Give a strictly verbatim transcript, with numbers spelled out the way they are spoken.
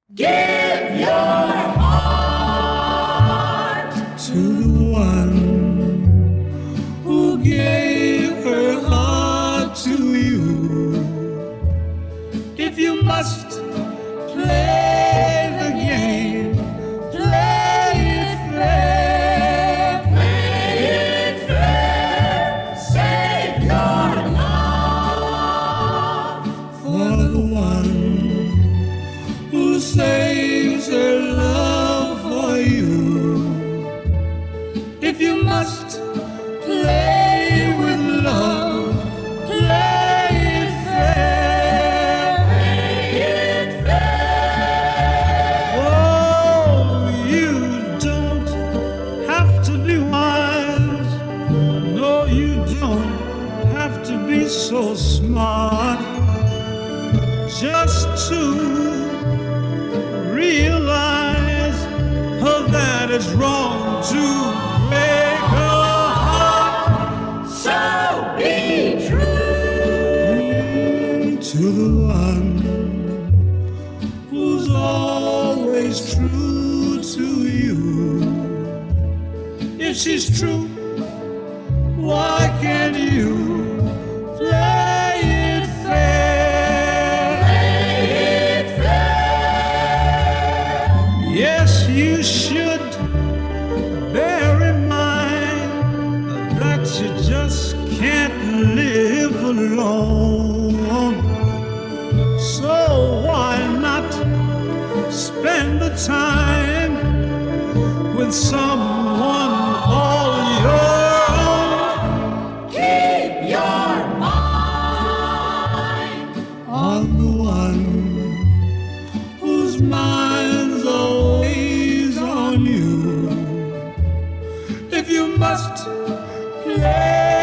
Give your heart to the one who gave her heart to you. If you must play the game, play it fair. Play it fair. Save your love For the one who saves her love for you. If you must play with love, play it fair. Play it fair. Oh, you don't have to be wise. No, you don't have to be so smart. Just to realize oh, that it's wrong to break her heart. So be true To the one who's always true to you. If she's true, why can't you play it fair? Play it fair. Yes, you should bear in mind that you just can't live alone. So why not spend the time with someone all your own? Keep your mind On the one whose mind's always on you. If you must play